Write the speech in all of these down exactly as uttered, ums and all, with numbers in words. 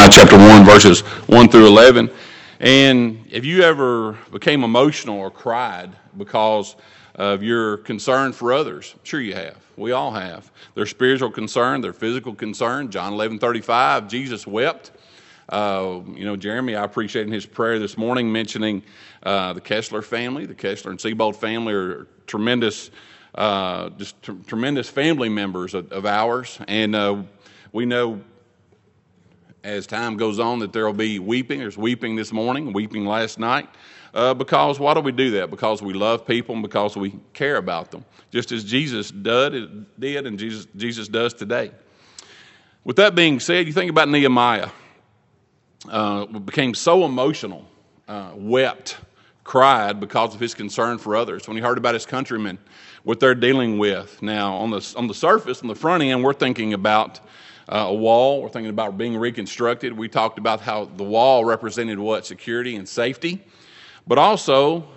Nehemiah chapter one, verses one through eleven. And if you ever became emotional or cried because of your concern for others, I'm sure you have. We all have. Their spiritual concern, their physical concern. John eleven thirty-five, Jesus wept. Uh, you know, Jeremy, I appreciate in his prayer this morning mentioning uh, the Kessler family. The Kessler and Seabold family are tremendous, uh, just t- tremendous family members of, of ours. And uh, we know as time goes on that there will be weeping. There's weeping this morning, weeping last night. Uh, because why do we do that? Because we love people and because we care about them, just as Jesus did, did and Jesus, Jesus does today. With that being said, you think about Nehemiah. Uh, became so emotional, uh, wept, cried because of his concern for others when he heard about his countrymen, what they're dealing with. Now, on the on the surface, on the front end, we're thinking about uh, a wall. We're thinking about being reconstructed. We talked about how the wall represented what? Security and safety. But also,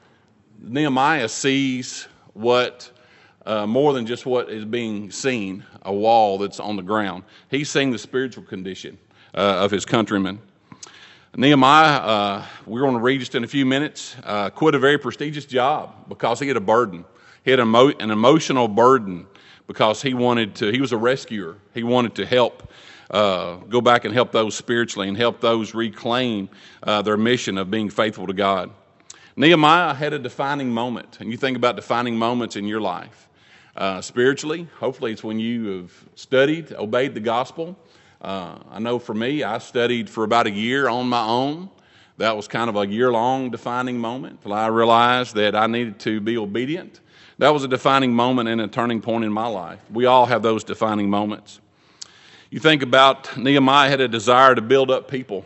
Nehemiah sees what uh, more than just what is being seen, a wall that's on the ground. He's seeing the spiritual condition Uh, of his countrymen. Nehemiah, uh, we're going to read just in a few minutes, uh, quit a very prestigious job because he had a burden. He had emo- an emotional burden because he wanted to, he was a rescuer. He wanted to help, uh, go back and help those spiritually and help those reclaim uh, their mission of being faithful to God. Nehemiah had a defining moment, and you think about defining moments in your life. Uh, spiritually, hopefully it's when you have studied, obeyed the gospel. Uh, I know for me, I studied for about a year on my own. That was kind of a year-long defining moment until I realized that I needed to be obedient. That was a defining moment and a turning point in my life. We all have those defining moments. You think about Nehemiah had a desire to build up people.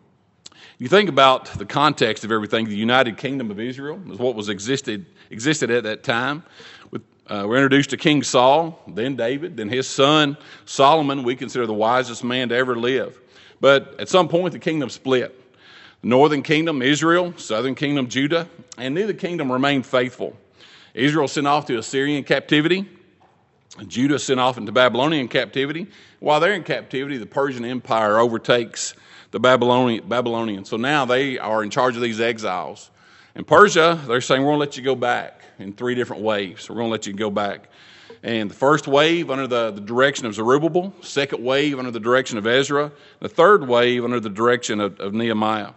You think about the context of everything. The United Kingdom of Israel is what was existed existed at that time. With Uh, we're introduced to King Saul, then David, then his son Solomon, we consider the wisest man to ever live. But at some point, the kingdom split. The northern kingdom, Israel, southern kingdom, Judah, and neither kingdom remained faithful. Israel sent off to Assyrian captivity. Judah sent off into Babylonian captivity. While they're in captivity, the Persian Empire overtakes the Babylonian, Babylonians. So now they are in charge of these exiles. In Persia, they're saying, we're going to let you go back in three different waves. We're going to let you go back. And the first wave under the, the direction of Zerubbabel, second wave under the direction of Ezra, the third wave under the direction of, of Nehemiah.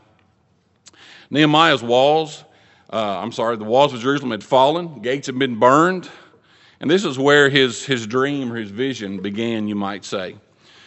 Nehemiah's walls, uh, I'm sorry, the walls of Jerusalem had fallen, gates had been burned, and this is where his, his dream or his vision began, you might say.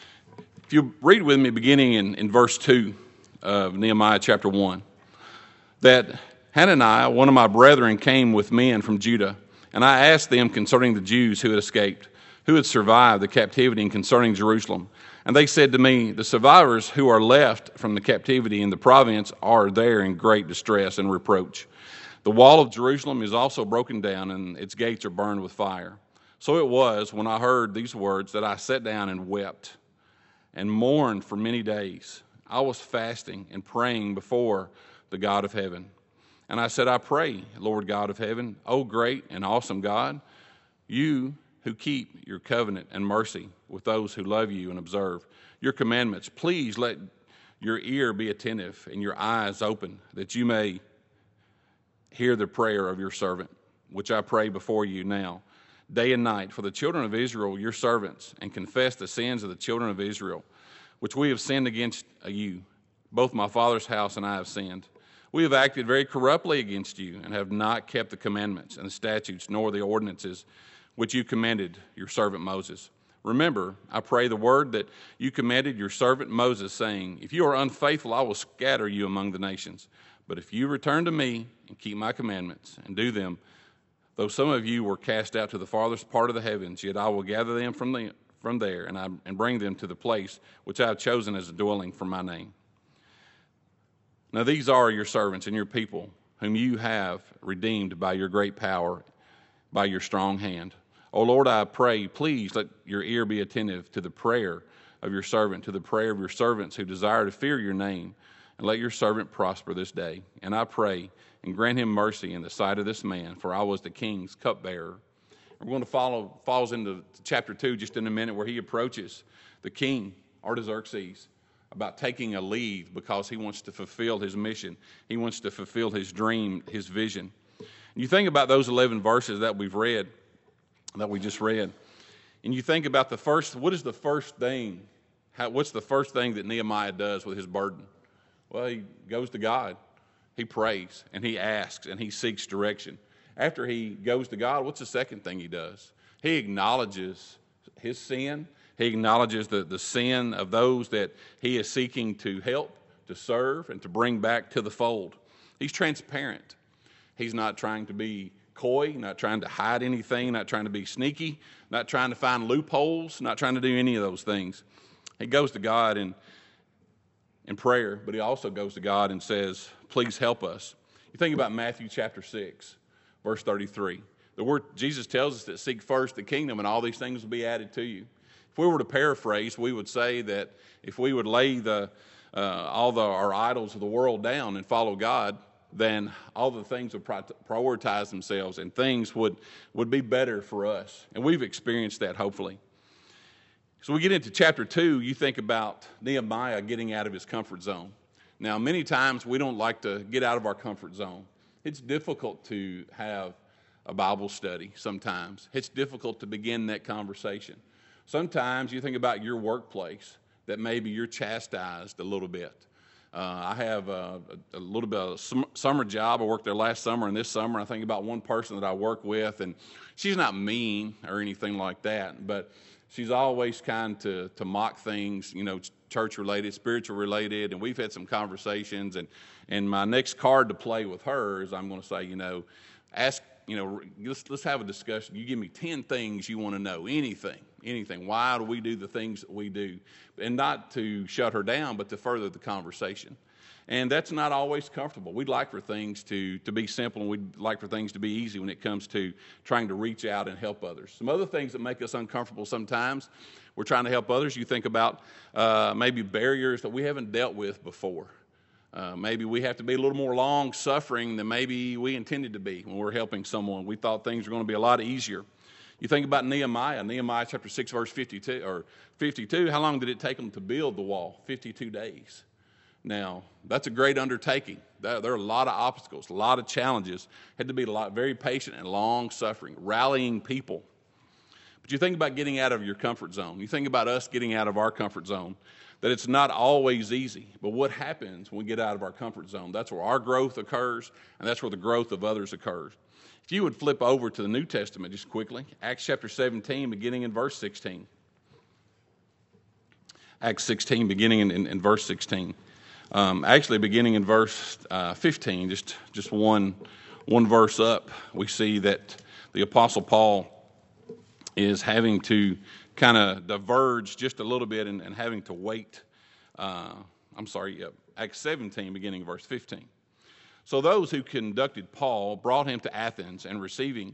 If you read with me beginning in, in verse two of Nehemiah chapter one, that Hananiah, one of my brethren, came with men from Judah, and I asked them concerning the Jews who had escaped, who had survived the captivity, and concerning Jerusalem. And they said to me, the survivors who are left from the captivity in the province are there in great distress and reproach. The wall of Jerusalem is also broken down, and its gates are burned with fire. So it was, when I heard these words, that I sat down and wept and mourned for many days. I was fasting and praying before the God of heaven. And I said, I pray, Lord God of heaven, O great and awesome God, you who keep your covenant and mercy with those who love you and observe your commandments, please let your ear be attentive and your eyes open, that you may hear the prayer of your servant, which I pray before you now, day and night, for the children of Israel, your servants, and confess the sins of the children of Israel, which we have sinned against you. Both my father's house and I have sinned. We have acted very corruptly against you and have not kept the commandments and the statutes nor the ordinances which you commanded your servant Moses. Remember, I pray, the word that you commanded your servant Moses, saying, if you are unfaithful, I will scatter you among the nations. But if you return to me and keep my commandments and do them, though some of you were cast out to the farthest part of the heavens, yet I will gather them from, the, from there and, I, and bring them to the place which I have chosen as a dwelling for my name. Now these are your servants and your people, whom you have redeemed by your great power, by your strong hand. O Lord, I pray, please let your ear be attentive to the prayer of your servant, to the prayer of your servants who desire to fear your name, and let your servant prosper this day. And I pray, and grant him mercy in the sight of this man, for I was the king's cupbearer. We're going to follow, falls into chapter two just in a minute, where he approaches the king, Artaxerxes. about taking a leave because he wants to fulfill his mission. He wants to fulfill his dream, his vision. And you think about those eleven verses that we've read, that we just read, and you think about the first, what is the first thing, how, what's the first thing that Nehemiah does with his burden? Well, he goes to God. He prays, and he asks, and he seeks direction. After he goes to God, what's the second thing he does? He acknowledges his sin. He acknowledges the, the sin of those that he is seeking to help, to serve, and to bring back to the fold. He's transparent. He's not trying to be coy, not trying to hide anything, not trying to be sneaky, not trying to find loopholes, not trying to do any of those things. He goes to God in, in prayer, but he also goes to God and says, please help us. You think about Matthew chapter six, verse thirty-three. The word Jesus tells us that seek first the kingdom and all these things will be added to you. If we were to paraphrase, we would say that if we would lay the uh, all the our idols of the world down and follow God, then all the things would prioritize themselves and things would, would be better for us. And we've experienced that, hopefully. So we get into chapter two, you think about Nehemiah getting out of his comfort zone. Now, many times we don't like to get out of our comfort zone. It's difficult to have a Bible study sometimes. It's difficult to begin that conversation. Sometimes you think about your workplace that maybe you're chastised a little bit. Uh, I have a, a little bit of a summer job. I worked there last summer and this summer. I think about one person that I work with, and she's not mean or anything like that, but she's always kind to, to mock things, you know, church-related, spiritual-related, and we've had some conversations, and, and my next card to play with her is I'm going to say, you know, ask, you know, let's, let's have a discussion. You give me ten things you want to know, anything, anything. Why do we do the things that we do? And not to shut her down, but to further the conversation. And that's not always comfortable. We'd like for things to, to be simple, and we'd like for things to be easy when it comes to trying to reach out and help others. Some other things that make us uncomfortable sometimes, we're trying to help others. You think about uh, maybe barriers that we haven't dealt with before. Uh, maybe we have to be a little more long-suffering than maybe we intended to be when we're helping someone. We thought things were going to be a lot easier. You think about Nehemiah, Nehemiah chapter six, verse fifty-two, or fifty-two, how long did it take them to build the wall? fifty-two days. Now, that's a great undertaking. There are a lot of obstacles, a lot of challenges. Had to be a lot, very patient and long-suffering, rallying people. But you think about getting out of your comfort zone. You think about us getting out of our comfort zone, that it's not always easy. But what happens when we get out of our comfort zone? That's where our growth occurs, and that's where the growth of others occurs. If you would flip over to the New Testament just quickly, Acts chapter seventeen, beginning in verse sixteen. Acts sixteen, beginning in, in, in verse sixteen. Um, actually, beginning in verse uh, fifteen, just just one one verse up, we see that the Apostle Paul is having to kind of diverge just a little bit and, and having to wait. Uh, I'm sorry, yep, Acts seventeen, beginning verse fifteen. So those who conducted Paul brought him to Athens, and receiving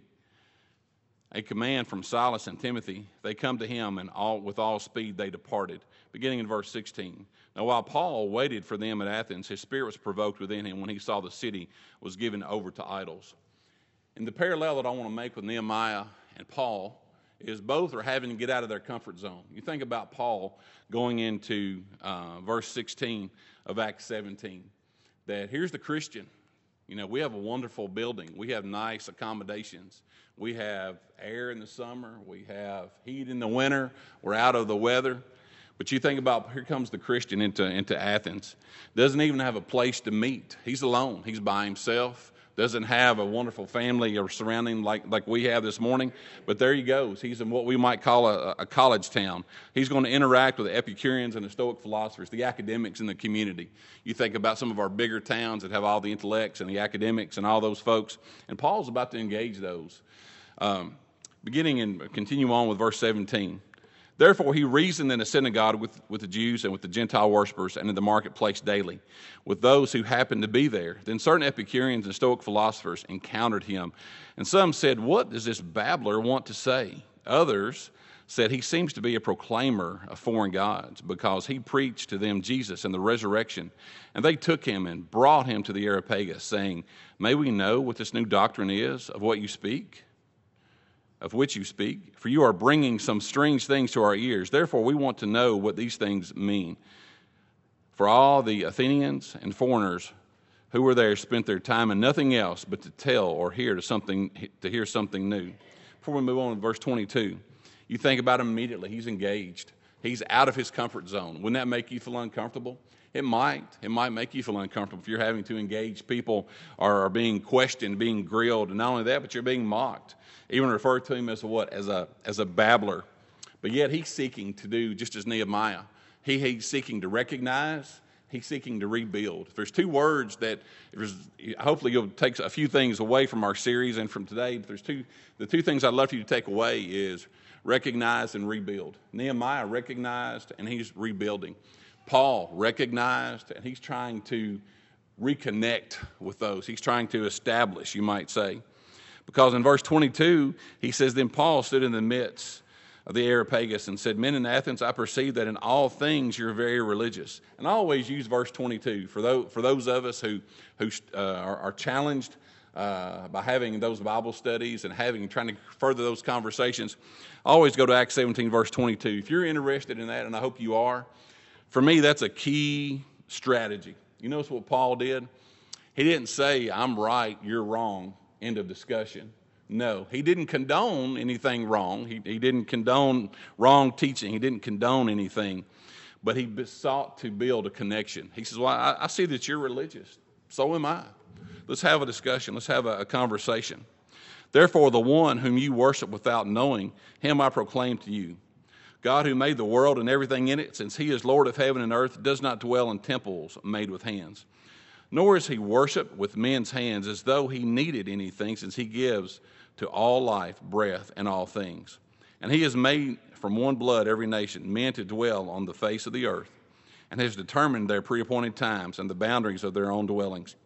a command from Silas and Timothy, they come to him, and all, with all speed they departed. Beginning in verse sixteen. Now while Paul waited for them at Athens, his spirit was provoked within him when he saw the city was given over to idols. And the parallel that I want to make with Nehemiah and Paul is both are having to get out of their comfort zone. You think about Paul going into uh, verse sixteen of Acts seventeen, that here's the Christian. You know, we have a wonderful building. We have nice accommodations. We have air in the summer. We have heat in the winter. We're out of the weather. But you think about, here comes the Christian into, into Athens. Doesn't even have a place to meet. He's alone. He's by himself. Doesn't have a wonderful family or surrounding like, like we have this morning. But there he goes. He's in what we might call a, a college town. He's going to interact with the Epicureans and the Stoic philosophers, the academics in the community. You think about some of our bigger towns that have all the intellects and the academics and all those folks. And Paul's about to engage those. Um, beginning and continue on with verse seventeen. Therefore he reasoned in the synagogue with, with the Jews and with the Gentile worshippers, and in the marketplace daily, with those who happened to be there. Then certain Epicureans and Stoic philosophers encountered him, and some said, "What does this babbler want to say?" Others said, "He seems to be a proclaimer of foreign gods, because he preached to them Jesus and the resurrection." And they took him and brought him to the Areopagus, saying, "May we know what this new doctrine is, of what you speak?" of which you speak, for you are bringing some strange things to our ears. Therefore, we want to know what these things mean. For all the Athenians and foreigners who were there spent their time in nothing else but to tell or hear to something to hear something new. Before we move on to verse twenty-two, you think about him immediately. He's engaged. He's out of his comfort zone. Wouldn't that make you feel uncomfortable? It might. It might make you feel uncomfortable if you're having to engage people or are being questioned, being grilled, and not only that, but you're being mocked. Even referred to him as a what? As a as a babbler. But yet he's seeking to do just as Nehemiah. He, he's seeking to recognize. He's seeking to rebuild. If there's two words that, if there's, hopefully you'll take a few things away from our series and from today. But there's two, the two things I'd love for you to take away is recognize and rebuild. Nehemiah recognized and he's rebuilding. Paul recognized and he's trying to reconnect with those. He's trying to establish, you might say. Because in verse twenty-two, he says, Then Paul stood in the midst of the Areopagus and said, Men in Athens, I perceive that in all things you're very religious. And I always use verse twenty-two for those, for those of us who, who uh, are, are challenged uh, by having those Bible studies and having trying to further those conversations. I always go to Acts seventeen, verse twenty-two. If you're interested in that, and I hope you are, for me, that's a key strategy. You notice what Paul did? He didn't say, I'm right, you're wrong, end of discussion. No, he didn't condone anything wrong. He, he didn't condone wrong teaching. He didn't condone anything. But he sought to build a connection. He says, well, I, I see that you're religious. So am I. Let's have a discussion. Let's have a, a conversation. Therefore, the one whom you worship without knowing, him I proclaim to you. God who made the world and everything in it, since he is Lord of heaven and earth, does not dwell in temples made with hands. Nor is he worshipped with men's hands as though he needed anything, since he gives to all life, breath, and all things. And he has made from one blood every nation, men to dwell on the face of the earth, and has determined their preappointed times and the boundaries of their own dwellings,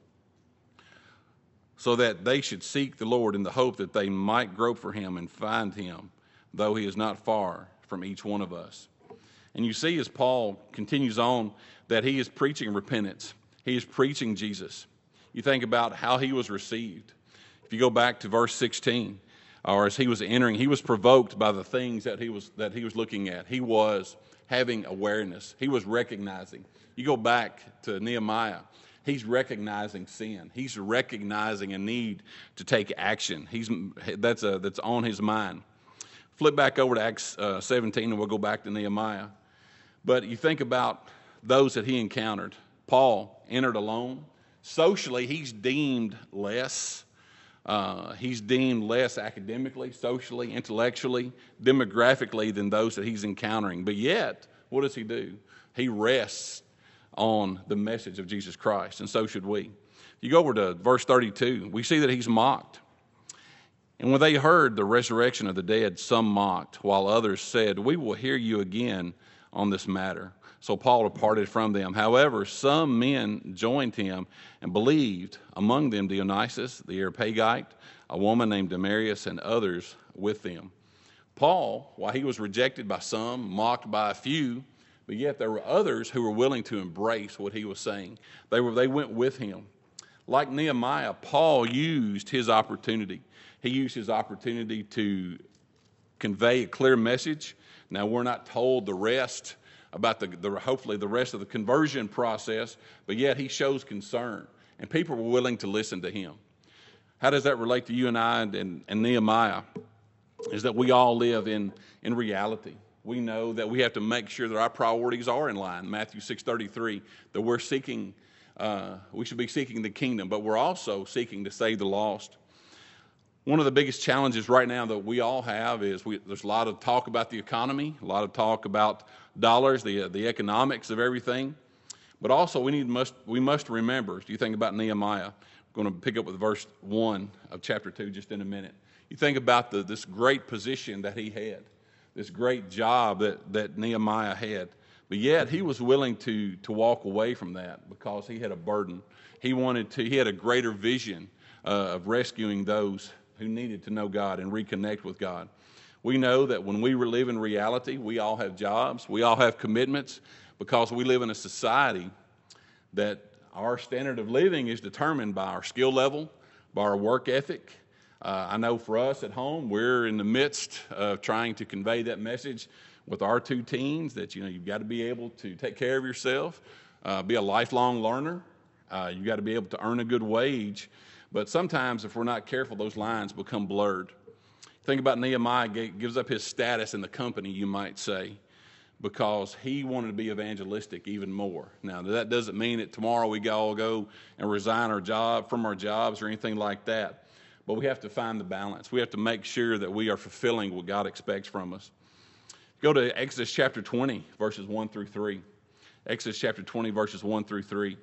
so that they should seek the Lord in the hope that they might grope for him and find him, though he is not far from each one of us. And you see as Paul continues on that he is preaching repentance. He is preaching Jesus. You think about how he was received. If you go back to verse sixteen, or as he was entering, he was provoked by the things that he was that he was looking at. He was having awareness. He was recognizing. You go back to Nehemiah. He's recognizing sin. He's recognizing a need to take action. He's that's a, that's on his mind. Flip back over to Acts uh, seventeen, and we'll go back to Nehemiah. But you think about those that he encountered. Paul entered alone. Socially, he's deemed less. Uh, he's deemed less academically, socially, intellectually, demographically than those that he's encountering. But yet, what does he do? He rests on the message of Jesus Christ, and so should we. If you go over to verse thirty-two, we see that he's mocked. And when they heard the resurrection of the dead, some mocked, while others said, We will hear you again on this matter. So Paul departed from them. However, some men joined him and believed, among them Dionysius, the Areopagite, a woman named Damaris, and others with them. Paul, while he was rejected by some, mocked by a few, but yet there were others who were willing to embrace what he was saying. They were they went with him. Like Nehemiah, Paul used his opportunity. He used his opportunity to convey a clear message. Now, we're not told the rest about the, the hopefully the rest of the conversion process, but yet he shows concern, and people were willing to listen to him. How does that relate to you and I and, and, and Nehemiah? Is that we all live in, in reality. We know that we have to make sure that our priorities are in line. Matthew six thirty-three, that we're seeking, uh, we should be seeking the kingdom, but we're also seeking to save the lost. One of the biggest challenges right now that we all have is we, there's a lot of talk about the economy, a lot of talk about dollars, the the economics of everything. But also we need must we must remember, as you think about Nehemiah, I'm going to pick up with verse one of chapter two just in a minute. You think about the, this great position that he had, this great job that, that Nehemiah had. But yet he was willing to, to walk away from that because he had a burden. He wanted to, he had a greater vision uh, of rescuing those who needed to know God and reconnect with God. We know that when we live in reality, we all have jobs, we all have commitments, because we live in a society that our standard of living is determined by our skill level, by our work ethic. Uh, I know for us at home, we're in the midst of trying to convey that message with our two teens that, you know, you've got to be able to take care of yourself. uh, be a lifelong learner. Uh, you got to be able to earn a good wage. But sometimes, if we're not careful, those lines become blurred. Think about Nehemiah gives up his status in the company, you might say, because he wanted to be evangelistic even more. Now, that doesn't mean that tomorrow we all go and resign our job from our jobs or anything like that. But we have to find the balance. We have to make sure that we are fulfilling what God expects from us. Go to Exodus chapter twenty, verses one through three. Exodus chapter twenty, verses one through three.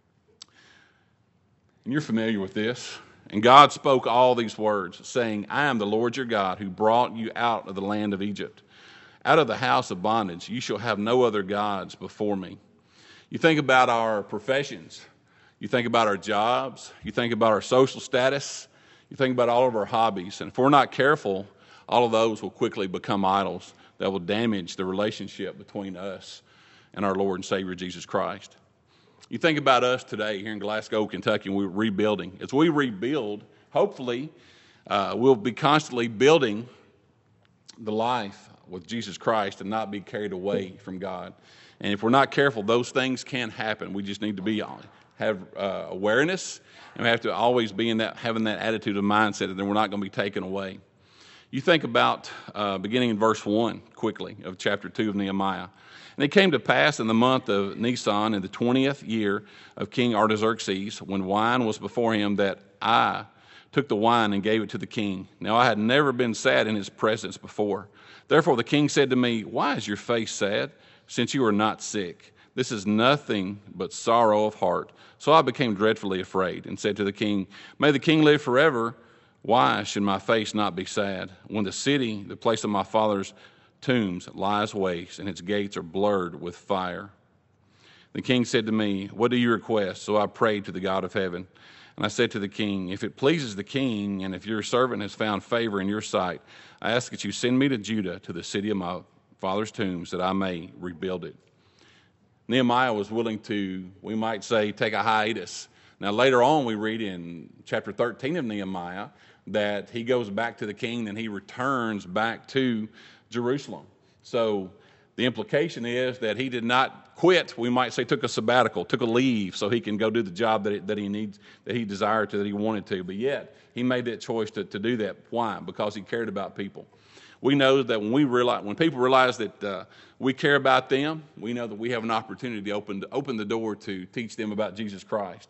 And you're familiar with this. And God spoke all these words, saying, I am the Lord your God who brought you out of the land of Egypt. Out of the house of bondage, you shall have no other gods before me. You think about our professions. You think about our jobs. You think about our social status. You think about all of our hobbies. And if we're not careful, all of those will quickly become idols that will damage the relationship between us and our Lord and Savior Jesus Christ. You think about us today here in Glasgow, Kentucky, and we're rebuilding. As we rebuild, hopefully, uh, we'll be constantly building the life with Jesus Christ and not be carried away from God. And if we're not careful, those things can happen. We just need to be have uh, awareness, and we have to always be in that having that attitude of mindset that we're not going to be taken away. You think about uh, beginning in verse one quickly of chapter two of Nehemiah. And it came to pass in the month of Nisan, in the twentieth year of King Artaxerxes, when wine was before him, that I took the wine and gave it to the king. Now I had never been sad in his presence before. Therefore the king said to me, why is your face sad, since you are not sick? This is nothing but sorrow of heart. So I became dreadfully afraid, and said to the king, may the king live forever. Why should my face not be sad, when the city, the place of my father's tombs, lies waste, and its gates are blurred with fire? The king said to me, what do you request? So I prayed to the God of heaven. And I said to the king, if it pleases the king, and if your servant has found favor in your sight, I ask that you send me to Judah, to the city of my father's tombs, that I may rebuild it. Nehemiah was willing to, we might say, take a hiatus. Now later on we read in chapter thirteen of Nehemiah that he goes back to the king and he returns back to Jerusalem. So the implication is that he did not quit. We might say took a sabbatical, took a leave, so he can go do the job that, that he needs, that he desired to, that he wanted to. But yet he made that choice to, to do that. Why? Because he cared about people. We know that when we realize, when people realize that uh, we care about them, we know that we have an opportunity to open to open the door to teach them about Jesus Christ.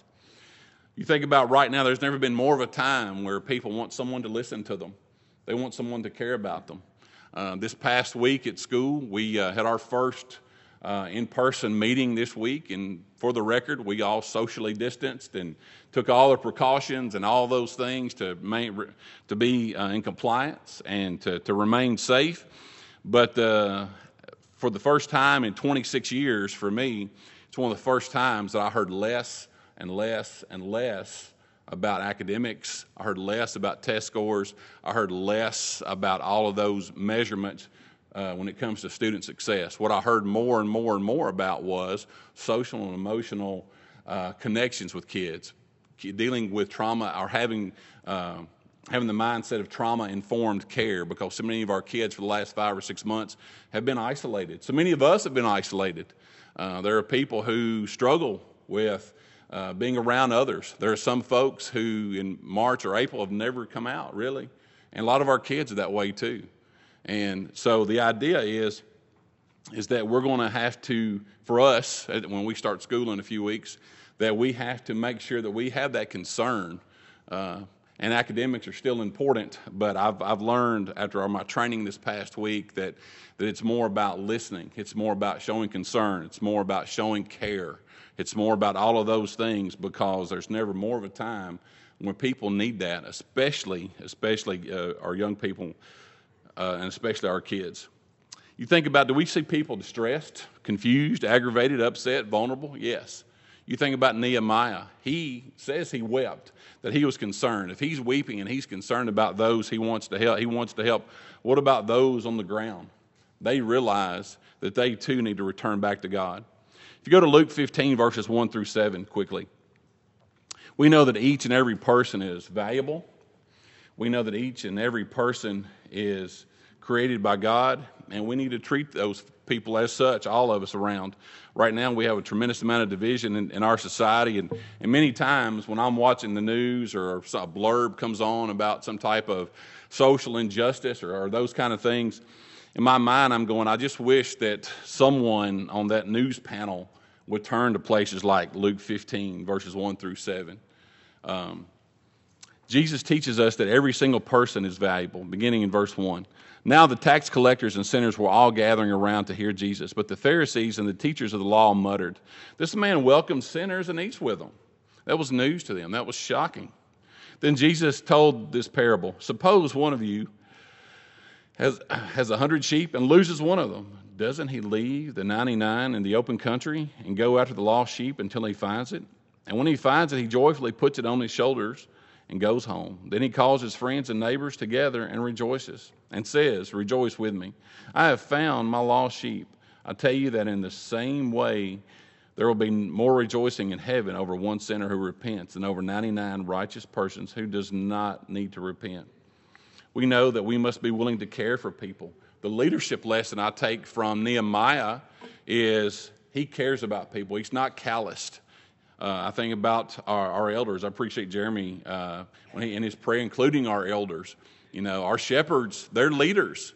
You think about right now, there's never been more of a time where people want someone to listen to them. They want someone to care about them. Uh, this past week at school, we uh, had our first uh, in-person meeting this week, and for the record, we all socially distanced and took all the precautions and all those things to main, to be uh, in compliance and to, to remain safe. But uh, for the first time in twenty-six years, for me, it's one of the first times that I heard less and less and less about academics. I heard less about test scores. I heard less about all of those measurements uh, when it comes to student success. What I heard more and more and more about was social and emotional uh, connections with kids, dealing with trauma, or having uh, having the mindset of trauma-informed care, because so many of our kids for the last five or six months have been isolated. So many of us have been isolated. Uh, there are people who struggle with Uh, being around others. There are some folks who in March or April have never come out, really. And a lot of our kids are that way too. And so the idea is, is that we're going to have to, for us, when we start school in a few weeks, that we have to make sure that we have that concern. Uh, and academics are still important, but I've, I've learned after my training this past week that, that it's more about listening. It's more about showing concern. It's more about showing care. It's more about all of those things, because there's never more of a time when people need that, especially especially uh, our young people uh, and especially our kids. You think about, do we see people distressed, confused, aggravated, upset, vulnerable? Yes. You think about Nehemiah. He says he wept, that he was concerned. If he's weeping and he's concerned about those he wants to help, he wants to help. What about those on the ground? They realize that they too need to return back to God. If you go to Luke fifteen, verses one through seven, quickly, we know that each and every person is valuable. We know that each and every person is created by God, and we need to treat those people as such, all of us around. Right now, we have a tremendous amount of division in, in our society, and, and many times when I'm watching the news or a blurb comes on about some type of social injustice or, or those kind of things, in my mind, I'm going, I just wish that someone on that news panel would turn to places like Luke fifteen, verses one through seven. Um, Jesus teaches us that every single person is valuable, beginning in verse one. Now the tax collectors and sinners were all gathering around to hear Jesus, but the Pharisees and the teachers of the law muttered, "This man welcomes sinners and eats with them." That was news to them. That was shocking. Then Jesus told this parable. Suppose one of you has has a hundred sheep and loses one of them. Doesn't he leave the ninety-nine in the open country and go after the lost sheep until he finds it? And when he finds it, he joyfully puts it on his shoulders and goes home. Then he calls his friends and neighbors together and rejoices and says, "Rejoice with me. I have found my lost sheep." I tell you that in the same way, there will be more rejoicing in heaven over one sinner who repents than over ninety-nine righteous persons who does not need to repent. We know that we must be willing to care for people. The leadership lesson I take from Nehemiah is he cares about people. He's not calloused. Uh, I think about our, our elders. I appreciate Jeremy uh, when he in his prayer, including our elders. You know, our shepherds, they're leaders,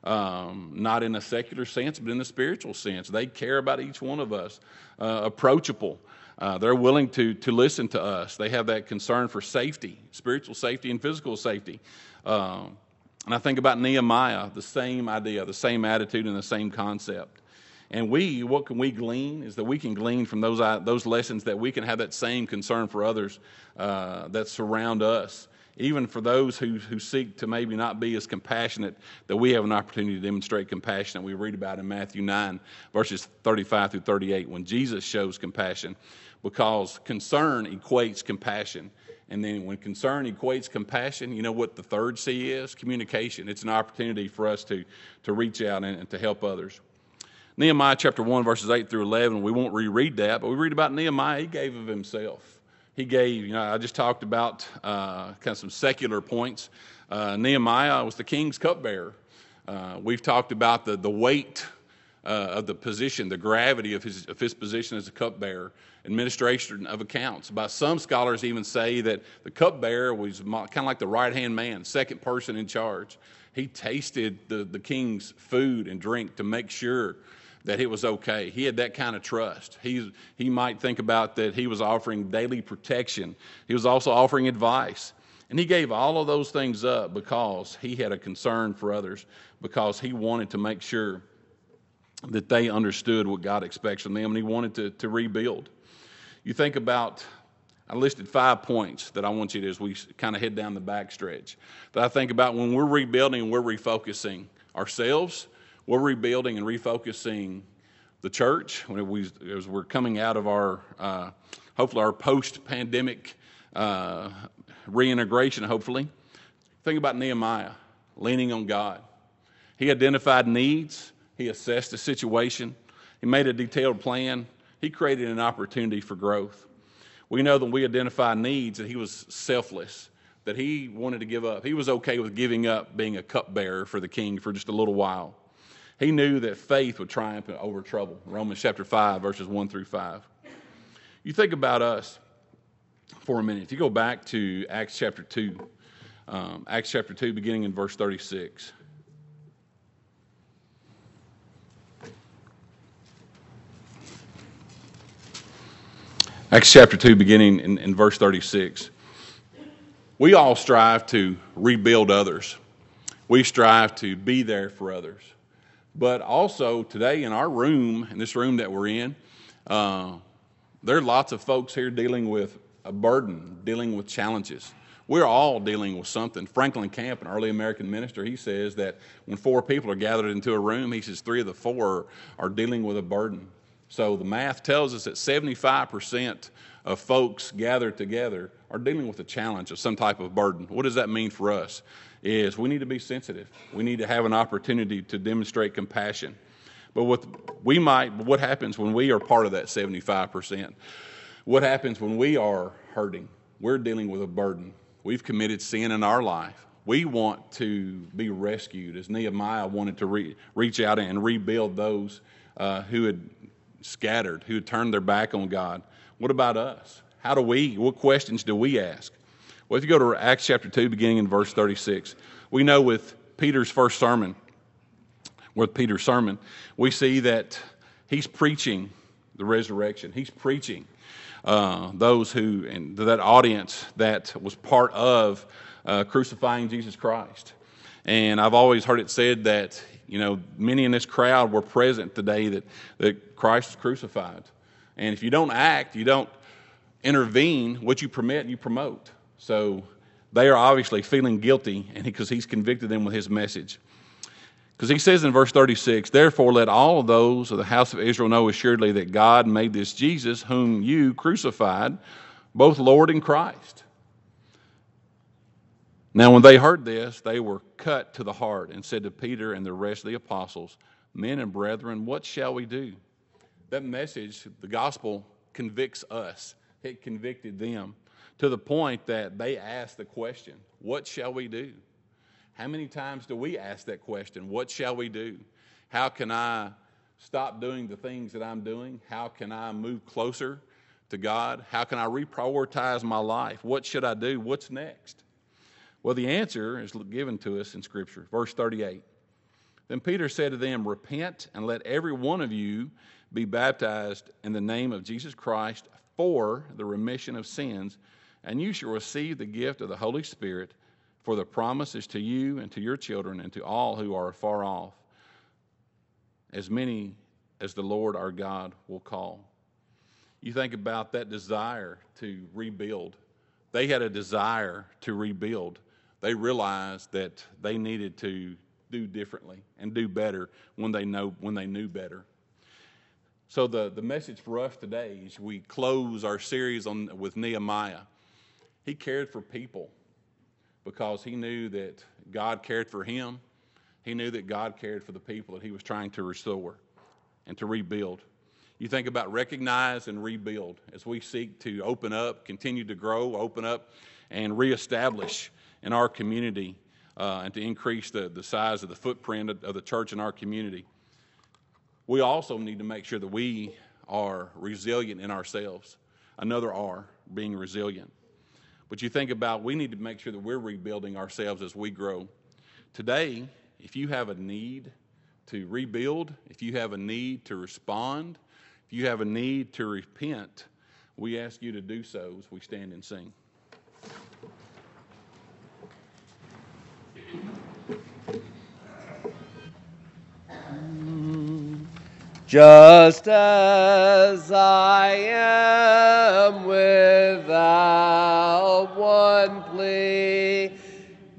um, not in a secular sense, but in the spiritual sense. They care about each one of us, uh, approachable. Uh, they're willing to to listen to us. They have that concern for safety, spiritual safety and physical safety. Um, and I think about Nehemiah, the same idea, the same attitude, and the same concept. And we, what can we glean is that we can glean from those those lessons that we can have that same concern for others uh, that surround us, even for those who, who seek to maybe not be as compassionate, that we have an opportunity to demonstrate compassion that we read about in Matthew nine, verses thirty-five through thirty-eight, when Jesus shows compassion, because concern equates compassion. And then when concern equates compassion, you know what the third C is? Communication. It's an opportunity for us to, to reach out and, and to help others. Nehemiah chapter one, verses eight through eleven, we won't reread that, but we read about Nehemiah. He gave of himself. He gave, you know, I just talked about uh, kind of some secular points. Uh, Nehemiah was the king's cupbearer. Uh, we've talked about the, the weight uh, of the position, the gravity of his, of his position as a cupbearer, administration of accounts. By some scholars even say that the cupbearer was kind of like the right-hand man, second person in charge. He tasted the, the king's food and drink to make sure that it was okay. He had that kind of trust. He, he might think about that he was offering daily protection. He was also offering advice. And he gave all of those things up because he had a concern for others, because he wanted to make sure that they understood what God expects from them, and he wanted to, to rebuild. You think about, I listed five points that I want you to, as we kind of head down the back stretch, that I think about when we're rebuilding and we're refocusing ourselves, we're rebuilding and refocusing the church when we, as we're coming out of our, uh, hopefully our post-pandemic uh, reintegration, hopefully. Think about Nehemiah, leaning on God. He identified needs. He assessed the situation. He made a detailed plan. He created an opportunity for growth. We know that we identify needs, that he was selfless, that he wanted to give up. He was okay with giving up being a cupbearer for the king for just a little while. He knew that faith would triumph over trouble. Romans chapter five, verses one through five. You think about us for a minute. If you go back to Acts chapter two, um, Acts chapter two, beginning in verse thirty-six. Acts chapter two, beginning in, in verse thirty-six. We all strive to rebuild others. We strive to be there for others. But also today in our room, in this room that we're in, uh, there are lots of folks here dealing with a burden, dealing with challenges. We're all dealing with something. Franklin Camp, an early American minister, he says that when four people are gathered into a room, he says three of the four are dealing with a burden. So the math tells us that seventy-five percent of folks gathered together are dealing with a challenge of some type of burden. What does that mean for us? Is we need to be sensitive. We need to have an opportunity to demonstrate compassion. But what we might, what happens when we are part of that seventy-five percent? What happens when we are hurting? We're dealing with a burden. We've committed sin in our life. We want to be rescued, as Nehemiah wanted to re- reach out and rebuild those uh, who had scattered, who had turned their back on God. What about us? How do we, what questions do we ask? Well, if you go to Acts chapter two, beginning in verse thirty-six, we know with Peter's first sermon, with Peter's sermon, we see that he's preaching the resurrection. He's preaching uh, those who, and that audience that was part of uh, crucifying Jesus Christ. And I've always heard it said that, you know, many in this crowd were present today that, that Christ was crucified. And if you don't act, you don't intervene, what you permit, you promote. So they are obviously feeling guilty, and because he, he's convicted them with his message. Because he says in verse thirty-six, therefore let all of those of the house of Israel know assuredly that God made this Jesus, whom you crucified, both Lord and Christ. Now when they heard this, they were cut to the heart and said to Peter and the rest of the apostles, men and brethren, what shall we do? That message, the gospel, convicts us. It convicted them to the point that they asked the question, what shall we do? How many times do we ask that question? What shall we do? How can I stop doing the things that I'm doing? How can I move closer to God? How can I reprioritize my life? What should I do? What's next? Well, the answer is given to us in Scripture. Verse thirty-eight. Then Peter said to them, repent and let every one of you be baptized in the name of Jesus Christ for the remission of sins, and you shall receive the gift of the Holy Spirit, for the promise is to you and to your children and to all who are far off, as many as the Lord our God will call. You think about that desire to rebuild. They had a desire to rebuild. They realized that they needed to do differently and do better when they know when they knew better. So the, the message for us today is we close our series on with Nehemiah. He cared for people because he knew that God cared for him. He knew that God cared for the people that he was trying to restore and to rebuild. You think about recognize and rebuild as we seek to open up, continue to grow, open up, and reestablish in our community uh, and to increase the, the size of the footprint of, of the church in our community. We also need to make sure that we are resilient in ourselves. Another R, being resilient. But you think about, we need to make sure that we're rebuilding ourselves as we grow. Today, if you have a need to rebuild, if you have a need to respond, if you have a need to repent, we ask you to do so as we stand and sing. Just as I am without one plea,